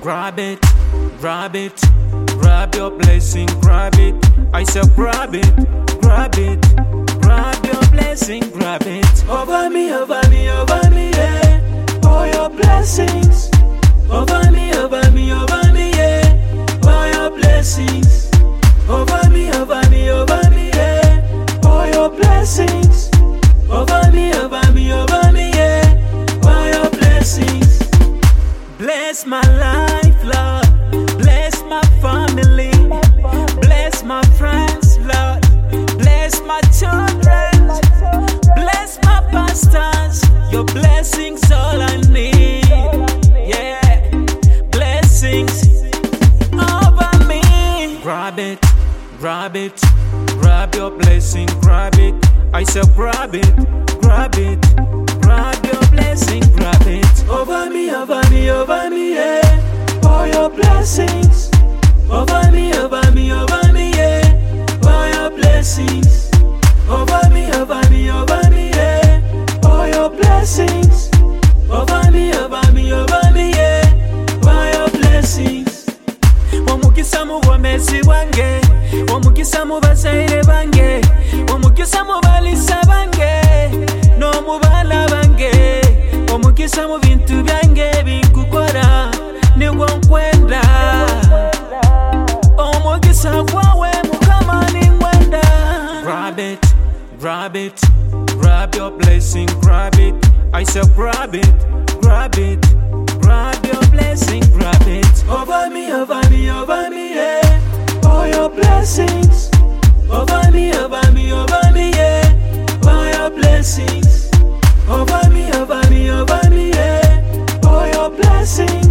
Grab it, grab it, grab your blessing, grab it. I said grab it, grab it, grab your blessing, grab it. Over me, over me, over me, yeah. All your blessings. Over me, over me, over me, yeah. All your blessings. Over me, over me, over me, yeah. All your blessings. Over me, over me, over me, yeah. All your blessings. Bless my life, Lord. Bless my family. Bless my friends, Lord. Bless my children. Bless my pastors. Your blessings all I need. Yeah, blessings over me. Grab it, grab it, grab your blessing, grab it. I said grab it, grab it, grab your blessing, grab it. Over me, over me, over me, yeah. All your blessings. Over me, over me, over me, yeah. All your blessings. Over me, over me, over me, yeah. All your blessings. Over me, over me, over me, yeah. All your blessings. Wamukisa mu bwomezi bwange, wamukisa mu bazaire bange, wamukisa mu balisa bange, no mu bana bange, wamukisa mu bintu byange binkukora nibwo nkwenda, omukisa gwawe mukama ningwenda. Grab it, grab it, grab your blessing, grab it. I said grab it, grab it, grab your blessing, grab it. Over me, over me, over me, yeah. All your blessings. Over me, over me, over me, yeah. All your blessings. Over me, over me, over me, yeah. All your blessings.